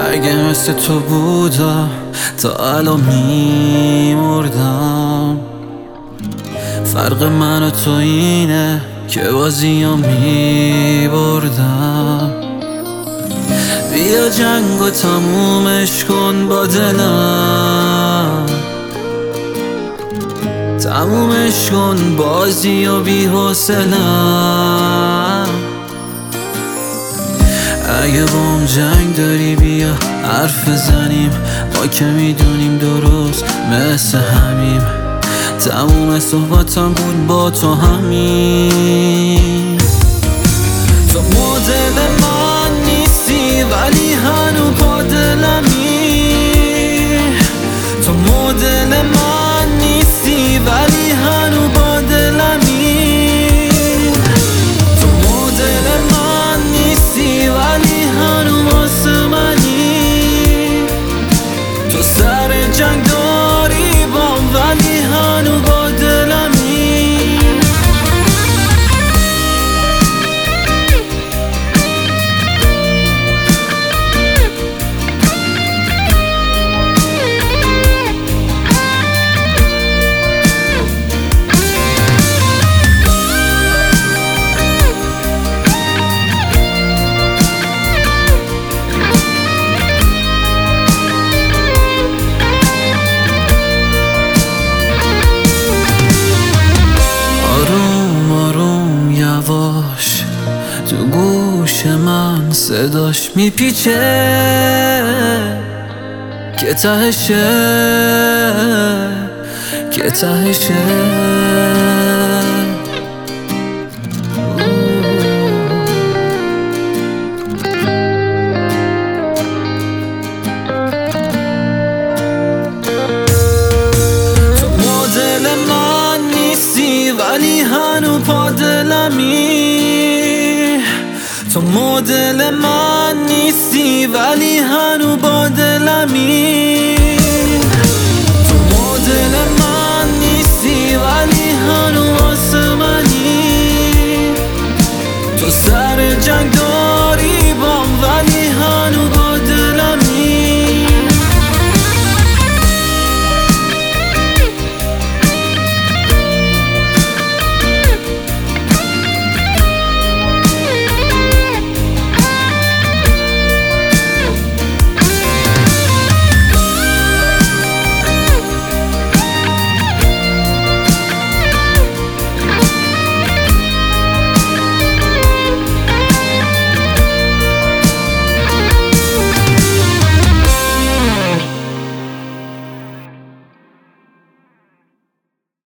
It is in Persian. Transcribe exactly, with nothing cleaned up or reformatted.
اگه مثل تو بودم تا الان میمردم. فرق من و تو اینه که بازی ها میبردم. بیا جنگ و تمومش کن با دلم، تمومش کن بازی و بی حوصله‌ام. اگه بام جنگ داری بیا حرف بزنیم، ما که میدونیم درست مثل همیم. تموم صحبتم بود با تو همین. تو مدل من نیستی ولی هنو با دلمی. تو مدل من نیستی ولی هنو با دلمی. تو مدل من نیستی ولی هنو واسه منی. تو سر جنگ داری بام ولی هنو با دلمی. تو گوش من صداش میپیچه که تهشه که تهشه. تو مدل من نیستی ولی هنو پا دلمی. تو مدل من نیستی ولی هنو با دلمی. تو مدل من نیستی ولی هنو واسه منی. تو سر جنگ